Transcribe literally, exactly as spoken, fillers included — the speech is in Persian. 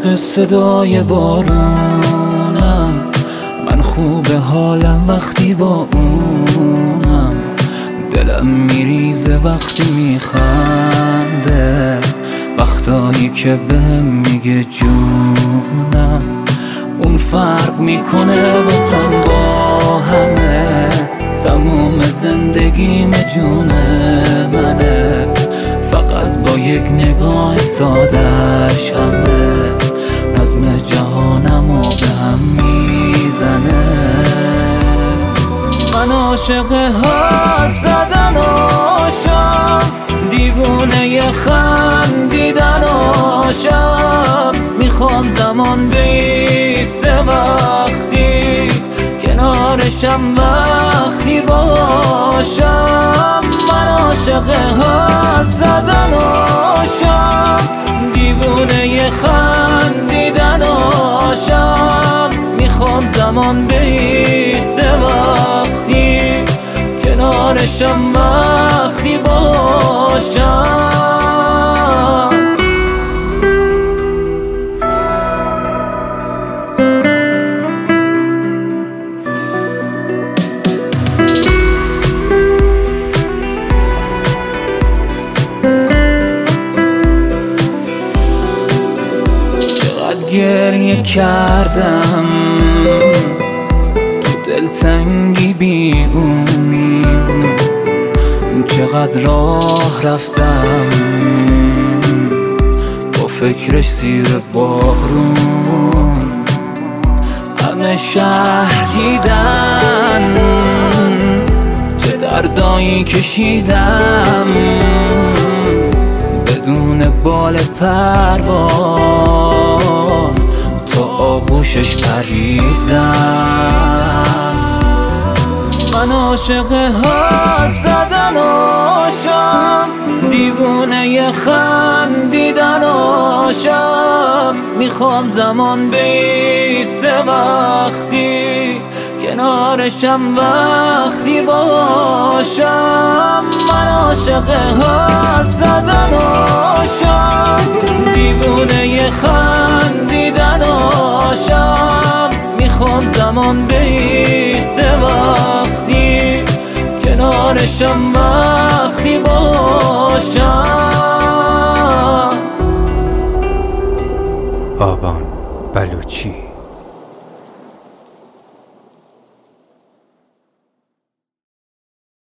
عاشق صدای بارونم، من خوب حالم وقتی با اونم. دلم میریزه وقتی میخنده، وقتایی که بهم میگه جونم. اون فرق میکنه واسم با همه، تموم زندگیم جون منه. فقط با یک نگاه سادش همه نظم جهانمو به هم میزنه. من عاشق حرف زدن آشم، دیوونه خندیدن آشم. میخوام زمان بیسته وقتی کنارشم، وقتی باشم. من عاشق حرف زدن آشم، دیوونه خندیدن آشم. میخوام زمان بیسته وقتی کنارشم، وقتی باشم. گریه کردم تو دلتنگی بی اون، چقدر راه رفتم با فکرش زیر بارون. همه شهر دیدن چه دردایی کشیدم، بدون بال پرواز تو آغوشش پریدم. من عاشق حرف زدن آشم، دیوونه خندیدن آشم. میخوام زمان بیسته وقتی کنارشم، وقتی باشم. من عاشق حرف زدن آشم، دیوونه خندیدن آشم. میخوام زمان بیسته وقتی کنارشم، وقتی باشم. آبان بلوچی.